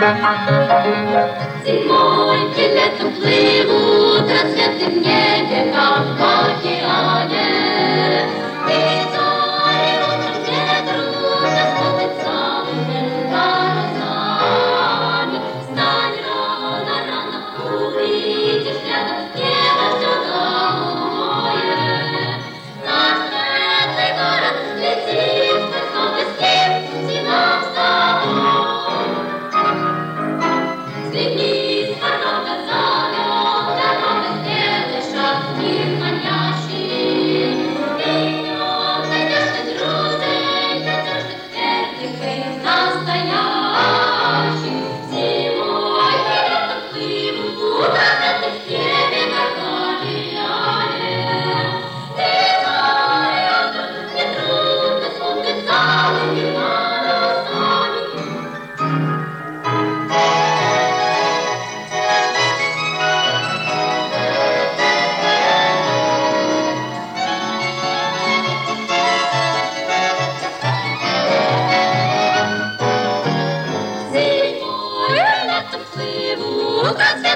Зимой летом плывут рассветы в небе, как в океане. И зори утром ветру расходят целыми парусами. Встань рано, рано, увидишь рядом небо всё голубое. Наш светлый город летит, высоко с ним зима встала. Взгляни с порога замок, дорога сделай шаг в мир манящий. И в нем найдешь ты друзей, надежных, верных и настоящих. Зимой и летом плывут рассветы в небе, как океане. И зори утром нетрудно смотрят целыми парусами. Зимой и летом плывут рассветы